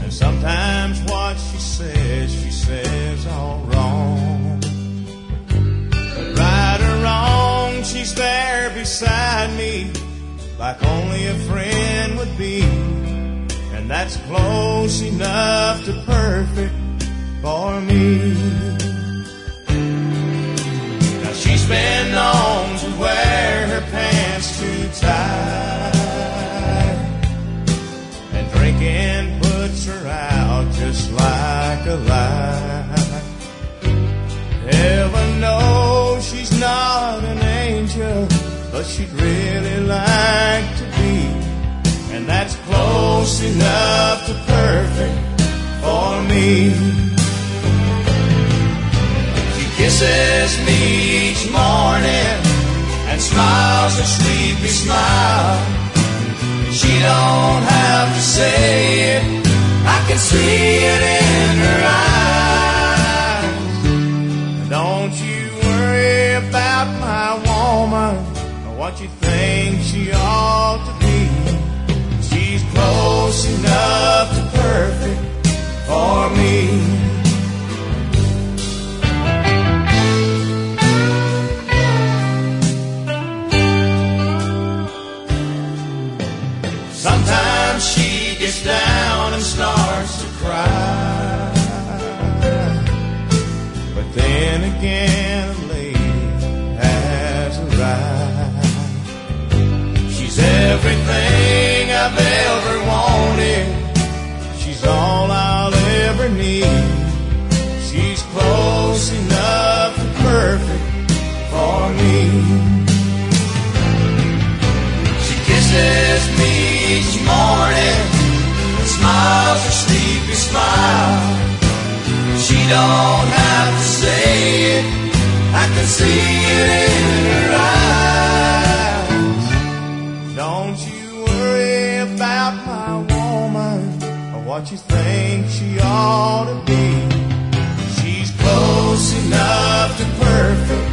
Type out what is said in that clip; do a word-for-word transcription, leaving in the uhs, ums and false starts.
And sometimes what she says, she says all wrong. But right or wrong, she's there beside me, like only a friend would be. And that's close enough to perfect for me. Now she's been known to wear her pants too tight, and drinking puts her out just like a light. Heaven knows she's not an angel, but she'd really like to be. And that's close enough to perfect for me. She kisses me each morning and smiles a sleepy smile. She don't have to say it, I can see it in her eyes. Don't you worry about my woman or what you think she ought to be. She's close enough to perfect for me. Sometimes she gets down and starts to cry, but then again a lady has arrived. She's everything I've ever wanted, she's all I'll ever need. She's close enough to perfect for me. She kisses me each morning and smiles a sleepy smile. She don't have to say it, I can see it in her eyes. Don't you worry about my woman or what you think she ought to be. She's close enough to perfect